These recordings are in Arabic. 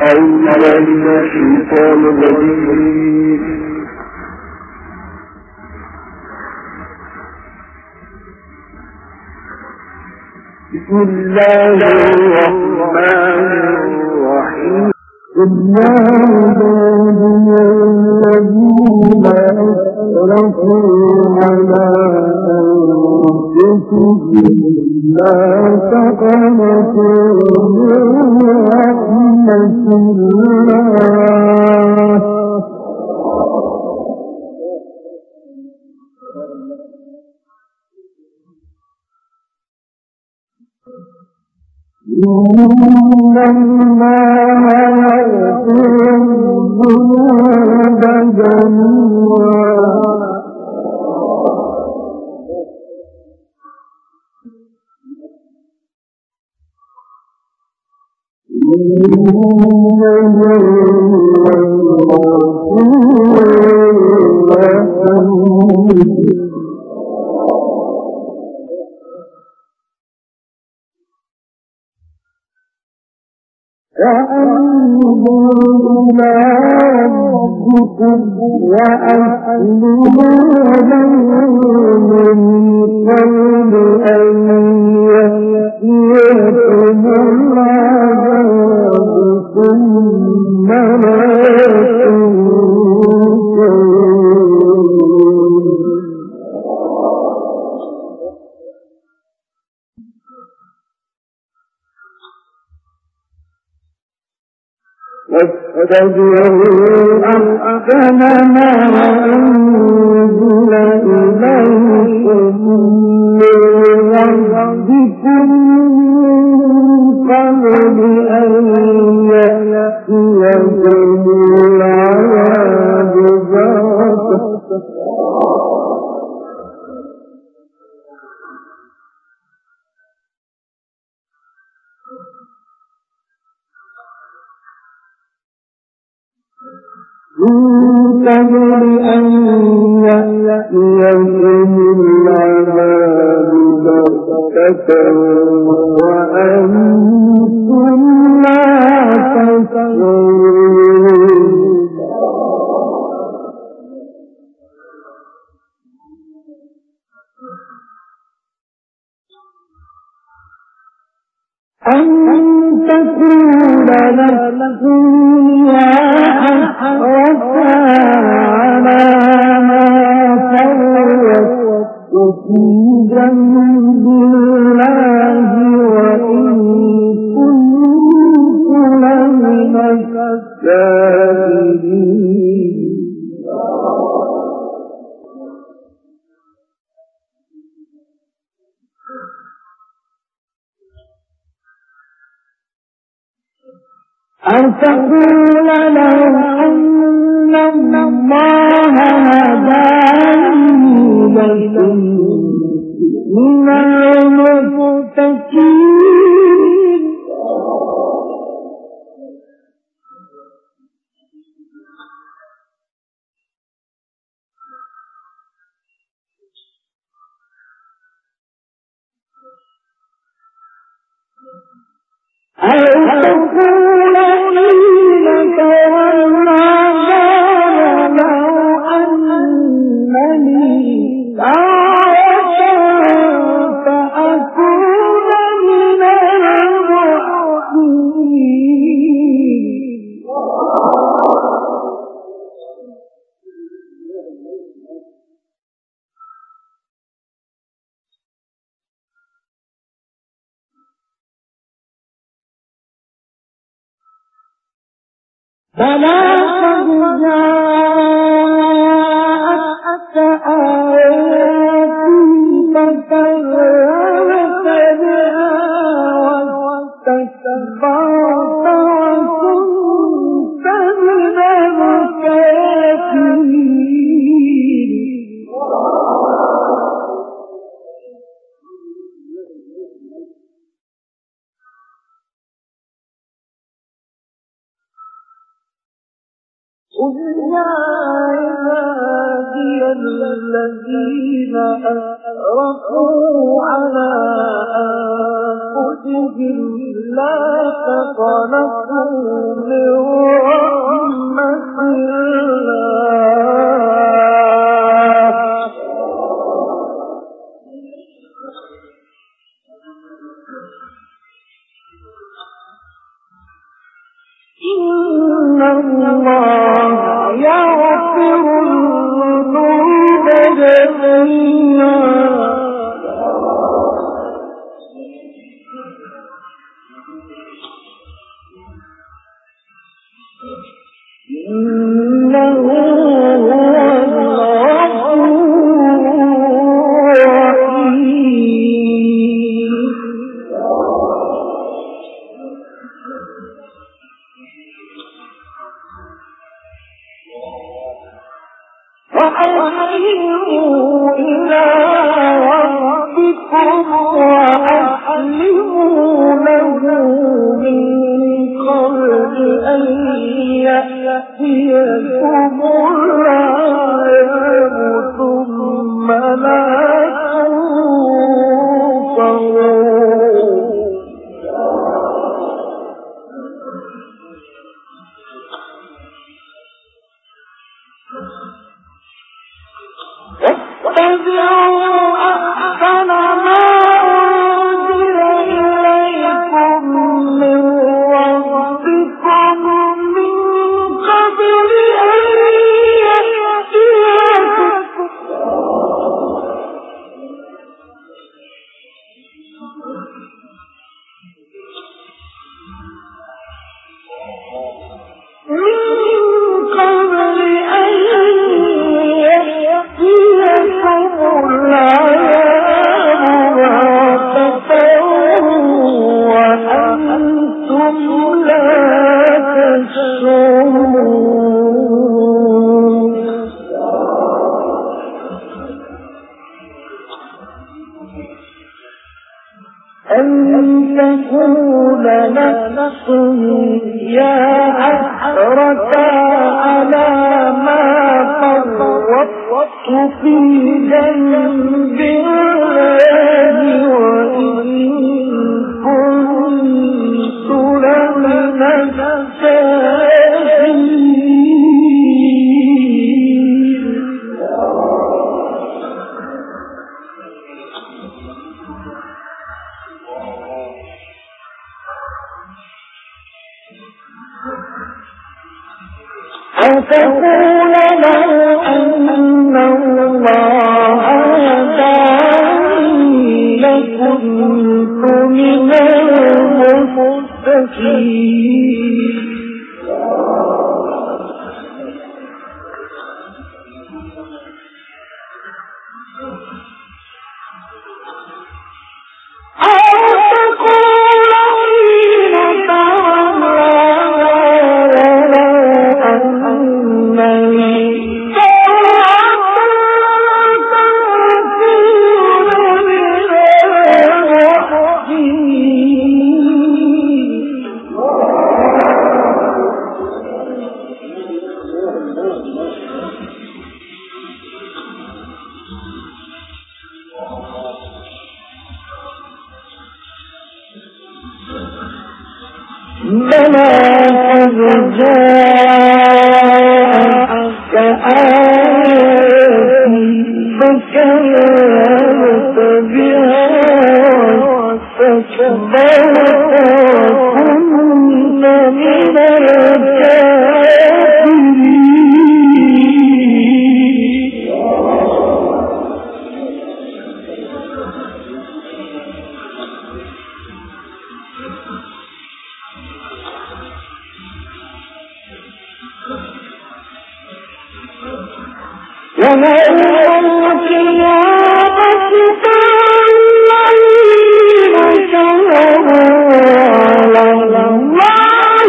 أعوذ من الشيطان الرجيم. بسم الله الرحمن الرحيم. إِنَّا عِبَادِيَ الَّذِينَ أَسْرَفُوا عَلَىٰ أَنفُسِهِمْ لَا تَقْنَطُوا مِن رَّحْمَةِ اللَّهِ إِنَّ اللَّهَ يَغْفِرُ الذُّنُوبَ جَمِيعًا إِنَّهُ هُوَ الْغَفُورُ الرَّحِيمُ. وَأَنِيبُوا إِلَىٰ رَبِّكُمْ وَأَسْلِمُوا لَهُ مِن قَبْلِ أَن يَأْتِيَكُمُ الْعَذَابُ ثُمَّ لَا تُنصَرُونَ. وَاتَّبِعُوا أَحْسَنَ مَا أُنزِلَ إِلَيْكُم مِّن رَّبِّكُم مِّن قَبْلِ أَن يَأْتِيَكُمُ الْعَذَابُ بَغْتَةً وَأَنتُمْ لَا تَشْعُرُونَ. أَن تَكُونَ نَفْسٌ حَسْرَةً عَلَىٰ مَا فَرَّطتُ فِي جَنبِ اللَّهِ وَإِن كُنتُ لَمِنَ السَّاخِرِينَ. أَن تَقُولَ لَوْ أَنَّ اللَّهَ هَدَانِي لَكُنتُ مِنَ الْمُتَّقِينَ. أَوْ تَقُولَ حِينَ تَوَلَّىٰ لَوْ أَنَّ لِي كَرَّةً فَأَكُونَ مِنَ الْمُحْسِنِينَ. فَلَا قَدْ جَاءَتْكَ آيَاتِي فَكَذَّبْتَ بِهَا وَاسْتَكْبَرْتَ وَكُنتَ مِنَ الْكَافِرِينَ. قُلْ يَا عِبَادِيَ الَّذِينَ أَسْرَفُوا عَلَىٰ أَنفُسِهِمْ لا تقنطوا من رحمة الله إن الله يغفر الذنوب جميعا إنه هو الغفور الرحيم وأنيبوا إلى ربكم وأسلموا له من قبل أن يأتيكم العذاب ثم لا تنصرون واتبعوا أحسن ما أنزل إليكم من ربكم من قبل أن يأتيكم أن تقول نفس يا حسرة على ما فرطت في جنب الله وإن كنت لمن الساخرين أتقول له أن الله هداني لكنت من المتقين بلى قد جاءتك آياتي فكذبت بها واستكبرت وكنت من الكافرين وما القيامة الذين كفروا على الله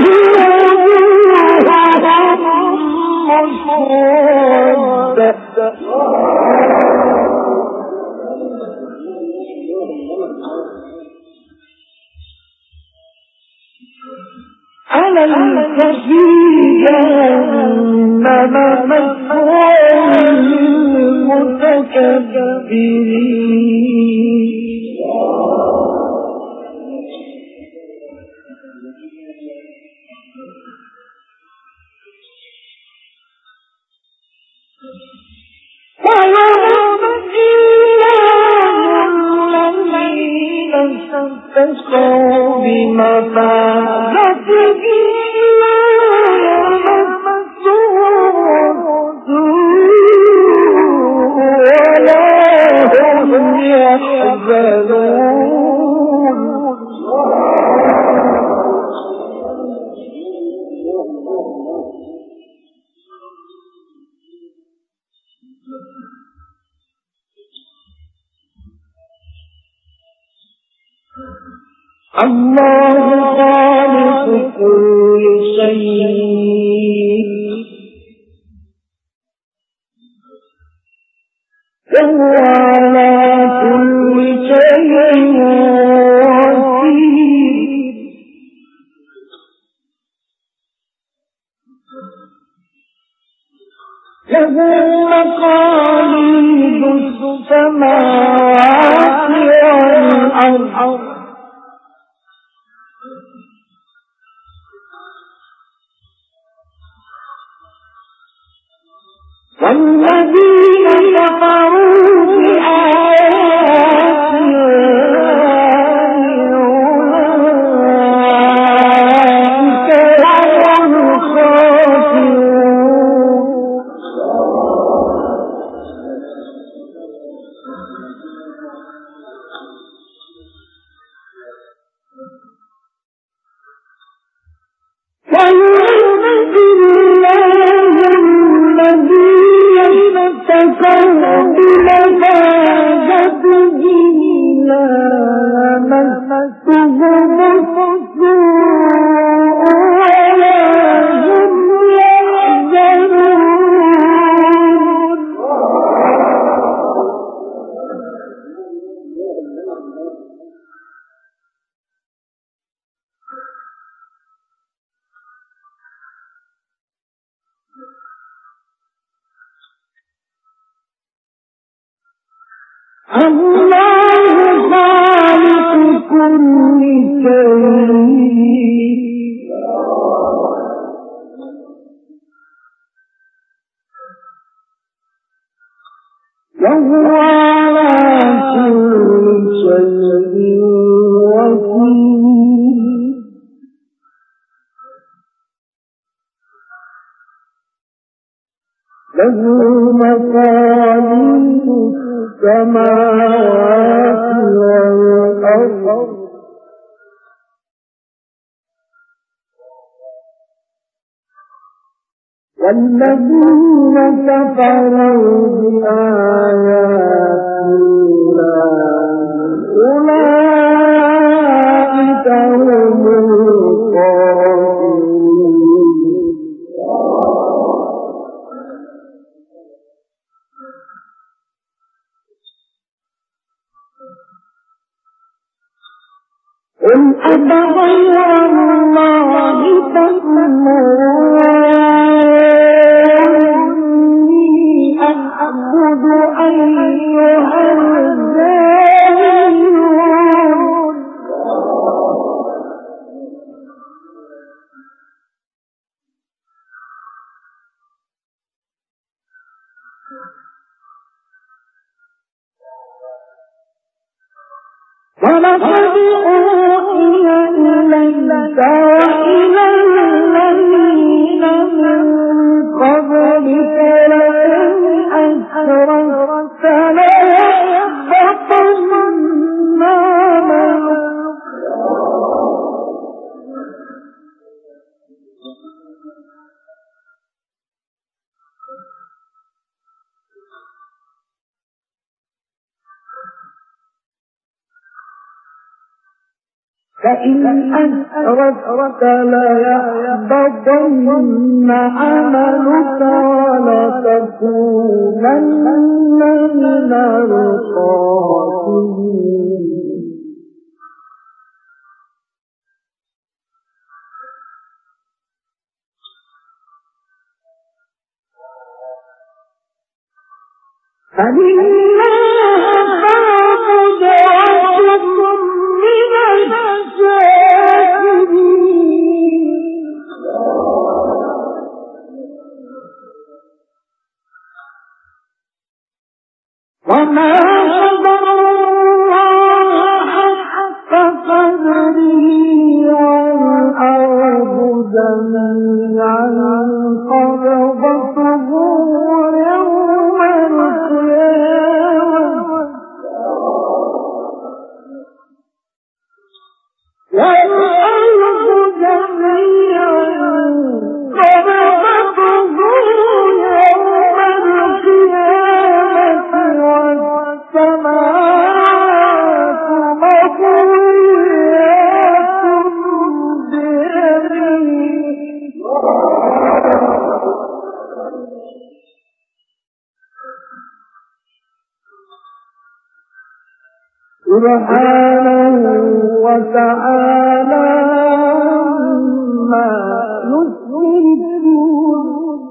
أليس في جهنم مثوى للمتكبرين اتقوا بمفازته لا يمسهم السوء ولا هم يحزنون. الله خالق كل شيء وهو على كل شيء وكيل. له مقاليد السماوات والأرض والذين كفروا بآيات أولئك هم الخاسرون. ويعبد الله الذين اتقوا بمفازته لا يمسهم السوء ولا هم يحزنون. الله خالق كل شيء وهو على كل شيء وكيل. له مقاليد السماوات والأرض والذين كفروا بآيات الله أولئك هم الخاسرون. قل أفغير الله تأمروني أعبد أيها الجاهلون. ولقد أوحي إليك وإلى الذين من قبلك لئن أشركت ليحبطن عملك. فإن أشركت ليحبطن عملك ولتكونن من الخاسرين. فلله فاعبد وكن من الشاكرين. وما قدر الله حق قدره جميعا قبضته يوم القيامة والأرض جميعا قبضته يوم القيامة والسماوات مطويات بيمينه سبحانه وتعالى عما يشركون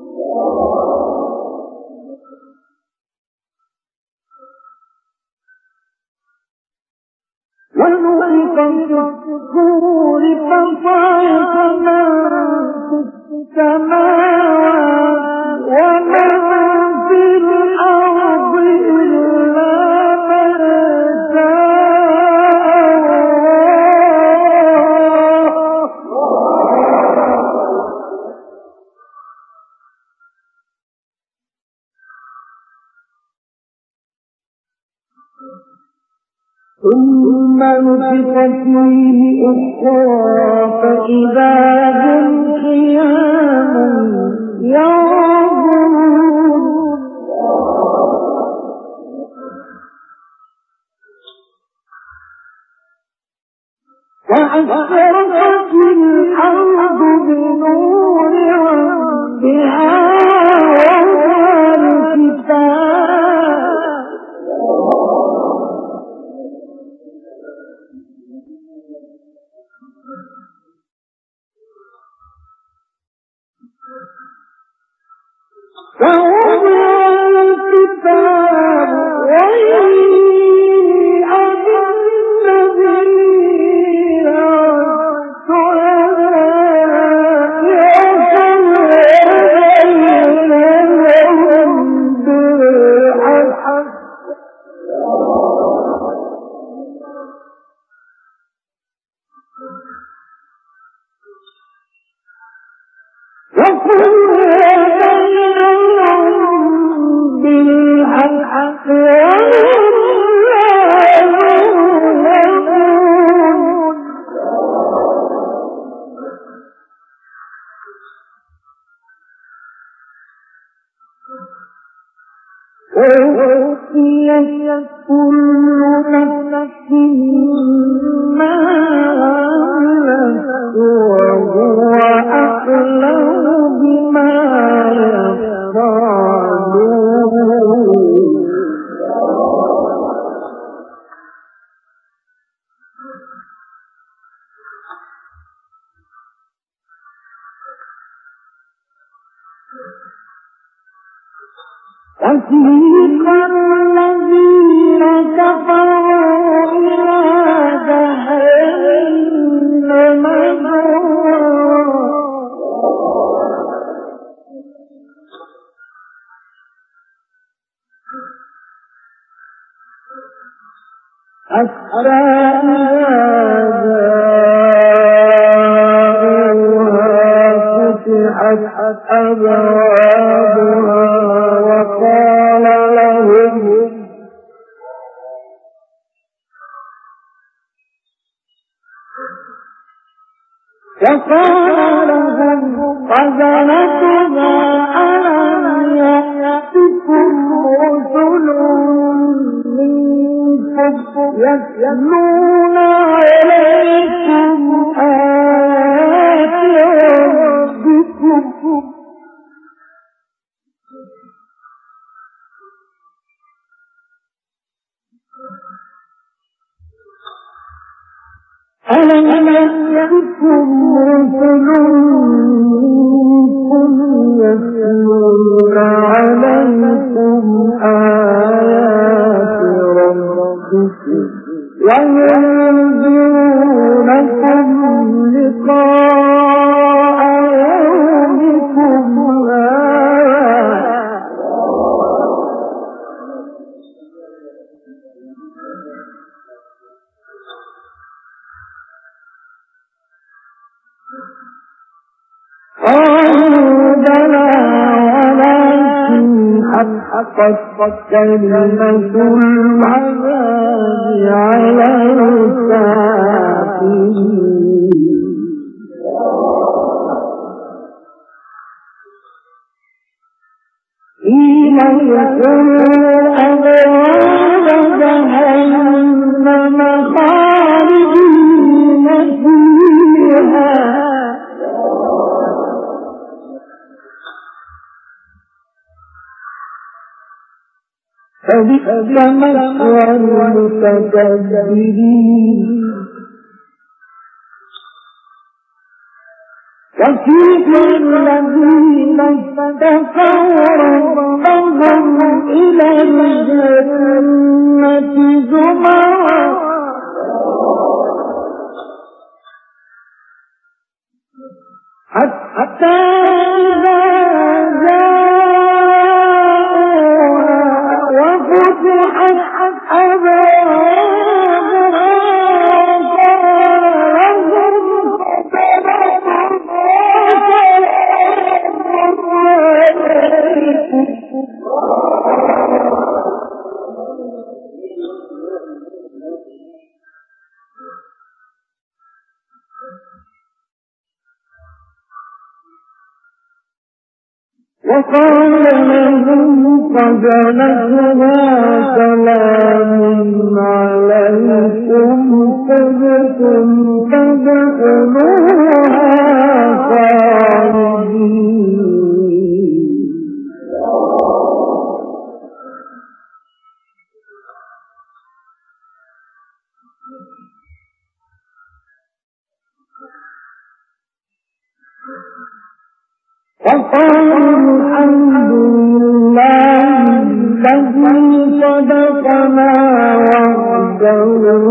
ونفخ في الصور فصعق من في السماوات ومن في الأرض إلا من ثم نفخ فيه أخرى فإذا هم قيام ينظرون وأشرقت الأرض بنور ربها وهو الكتاب فوضع الكتاب وجيء بالذين شهداء بينهم بالحق وقضي بينهم بالحق وهم لا يظلمون ووفيت كل نفس ما عملت وهو أعلم بما يفعلون وسيق الذين كفروا إلى جهنم حتى فتحت أبوابها وقال لهم خزنتها ألم يأتكم رسل منكم يتلون عليكم آيات ربكم ألم يأتكم رسل منكم يتلون عليكم آيات ربكم وينذرونكم لقاء يومكم هذا عندنا ولكن حقت كلمة العذاب على الكافرين. حين يدخلوا أبواب جهنم خالدين فيها فبئس مثوى المتكبرين. وسيق الذين اتقوا ربهم إلى الجنة زمرا حتى إذا جاءوها وفتحت أبوابها وقال لهم خزنتها سلام عليكم طبتم فادخلوها خالدين. وقالوا الحمد لله الذي صدقنا وعده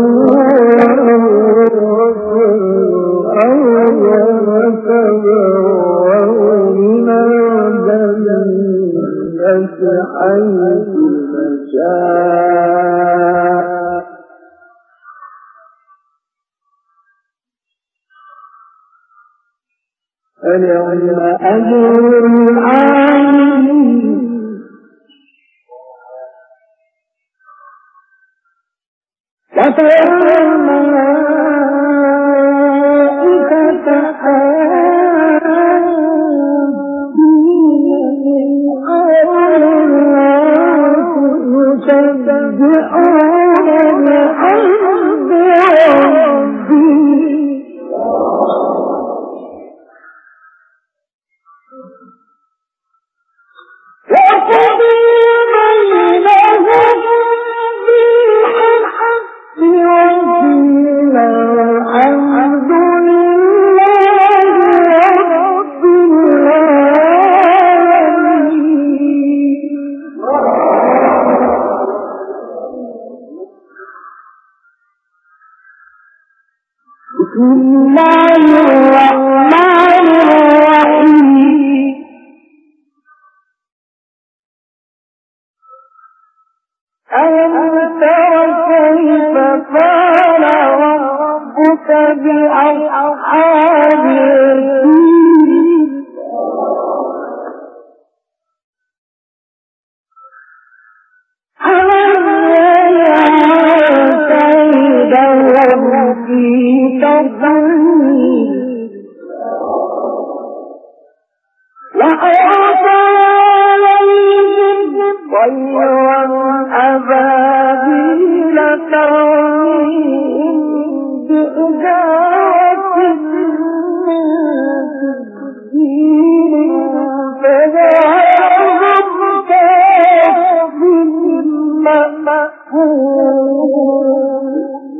وتبوأوا من الجنة حيث نشاء فنعم أجر العاملين. وترى الملائكة حافين من حول العرش يسبحون بحمد ربهم وقضي بينهم بالحق وقيل الحمد لله رب العالمين. بسم الله الرحمن الرحيم. ألم تر كيف فعل ربك بأصحاب الفيل؟ ألم يجعل كيدهم في تضليل وأرسل عليهم طيرا أبابيل ترميهم بحجارة من سجيل فجعلهم كعصف مأكول.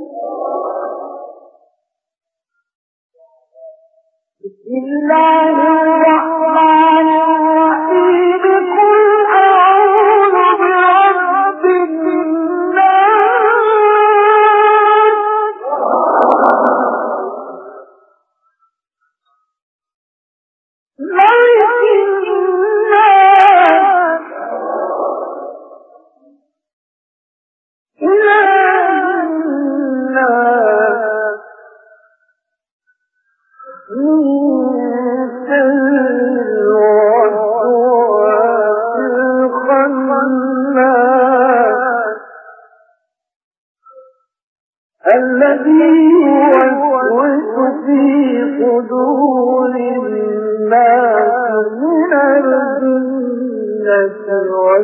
بسم الله الرحمن الرحيم. قل أعوذ برب الناس الذي يوسوس في صدور الناس من الجنة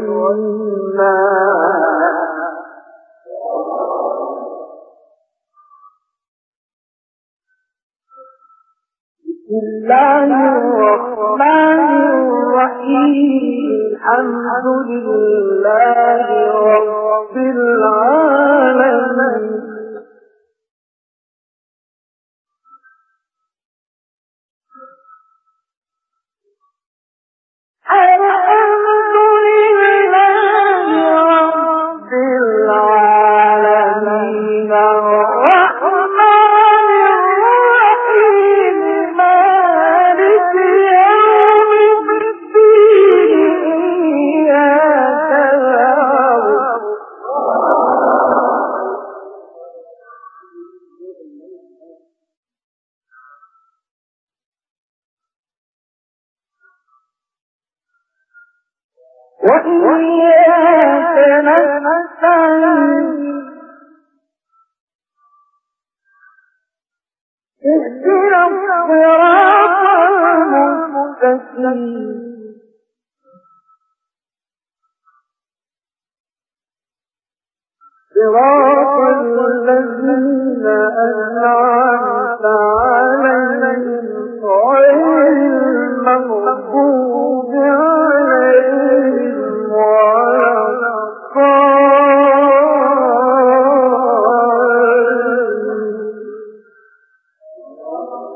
والناس. بسم الله الرحمن الرحيم. الحمد لله رب العالمين. وإياك نستعين. اهدنا الصراط المستقيم. صراط الذين أنعمت عليهم غير المغضوب عليهم ولا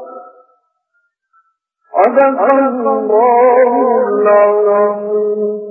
الضالين. صدق الله العظيم.